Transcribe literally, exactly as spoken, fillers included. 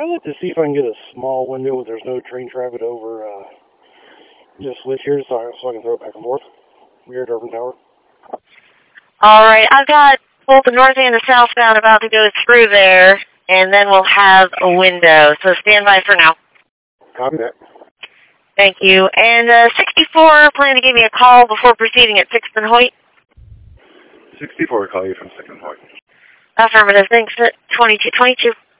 I'd like to see if I can get a small window where there's no train traffic over, uh, just switch here so I, so I can throw it back and forth. Weird Urban Tower. All right, I've got both the north and the southbound about to go through there, and then we'll have a window. So stand by for now. Copy that. Thank you. And uh, sixty-four, plan to give me a call before proceeding at sixth and Hoyt? sixty-four, call you from sixth and Hoyt. Affirmative, thanks. twenty-two twenty-two.